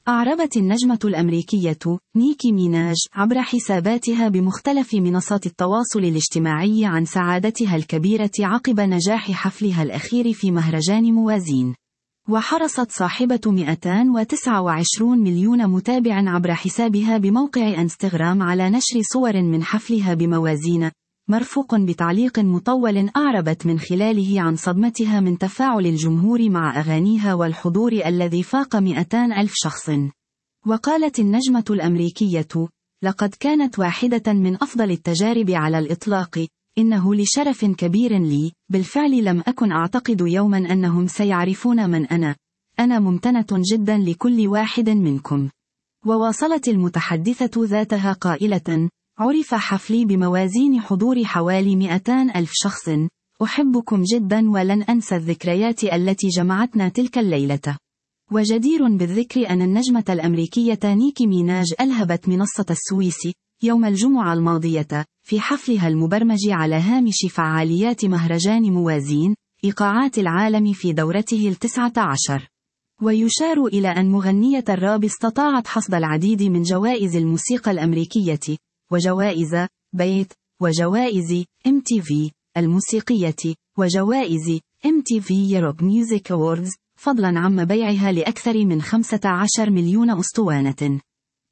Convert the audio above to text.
أعربت النجمة الأمريكية نيكي ميناج عبر حساباتها بمختلف منصات التواصل الاجتماعي عن سعادتها الكبيرة عقب نجاح حفلها الأخير في مهرجان موازين. وحرصت صاحبة 229 مليون متابع عبر حسابها بموقع انستغرام على نشر صور من حفلها بموازين، مرفوق بتعليق مطول أعربت من خلاله عن صدمتها من تفاعل الجمهور مع أغانيها والحضور الذي فاق 200,000 شخص. وقالت النجمة الأمريكية: لقد كانت واحدة من أفضل التجارب على الإطلاق، إنه لشرف كبير لي، بالفعل لم أكن أعتقد يوما أنهم سيعرفون من أنا ممتنة جدا لكل واحد منكم. وواصلت المتحدثة ذاتها قائلة: عرف حفلي بموازين حضور حوالي 200,000 شخص، أحبكم جدا ولن أنسى الذكريات التي جمعتنا تلك الليلة. وجدير بالذكر أن النجمة الأمريكية نيكي ميناج ألهبت منصة السويس يوم الجمعة الماضية في حفلها المبرمج على هامش فعاليات مهرجان موازين، إيقاعات العالم في دورته 19. ويشار إلى أن مغنية الراب استطاعت حصد العديد من جوائز الموسيقى الأمريكية، وجوائز بيت، وجوائز MTV الموسيقية، وجوائز MTV Europe Music Awards، فضلا عن بيعها لأكثر من 15 مليون أسطوانة.